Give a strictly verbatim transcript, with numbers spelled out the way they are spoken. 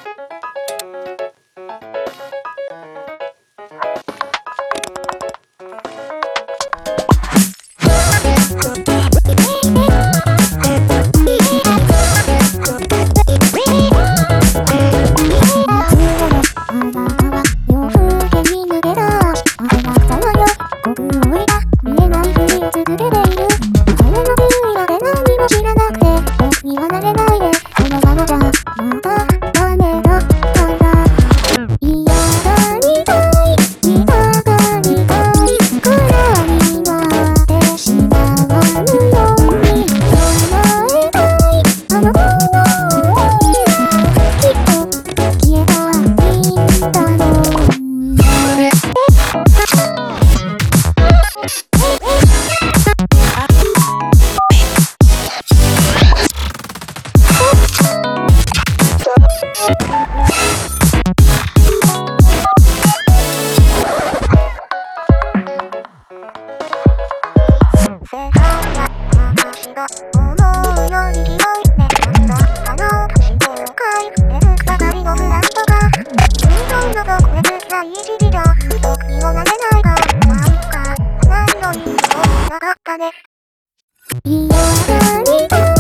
世界は私が思うより広いね。あのしてる回復ばかりのブランドが運動のどこへくらい一時が時を投げないがまあいっか何の意味もなかったね。嫌がりたい